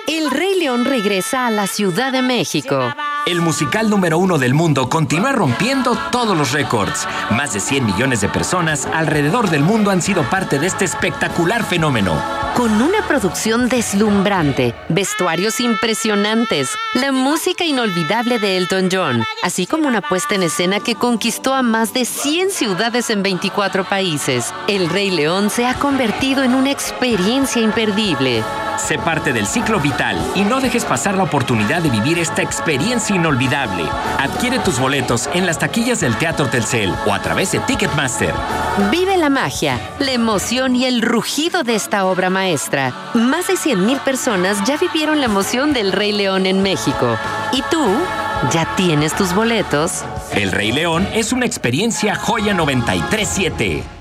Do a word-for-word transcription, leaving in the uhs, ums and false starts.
El Rey León regresa a la Ciudad de México. El musical número uno del mundo continúa rompiendo todos los récords. Más de cien millones de personas alrededor del mundo han sido parte de este espectacular fenómeno. Con una producción deslumbrante, vestuarios impresionantes, la música inolvidable de Elton John, así como una puesta en escena que conquistó a más de cien ciudades en veinticuatro países, El Rey León se ha convertido en una experiencia imperdible. Sé parte del ciclo vital y no dejes pasar la oportunidad de vivir esta experiencia inolvidable. Adquiere tus boletos en las taquillas del Teatro Telcel o a través de Ticketmaster. Vive la magia, la emoción y el rugido de esta obra maestra. Más de cien mil personas ya vivieron la emoción del Rey León en México. ¿Y tú? ¿Ya tienes tus boletos? El Rey León es una experiencia Joya noventa y tres siete.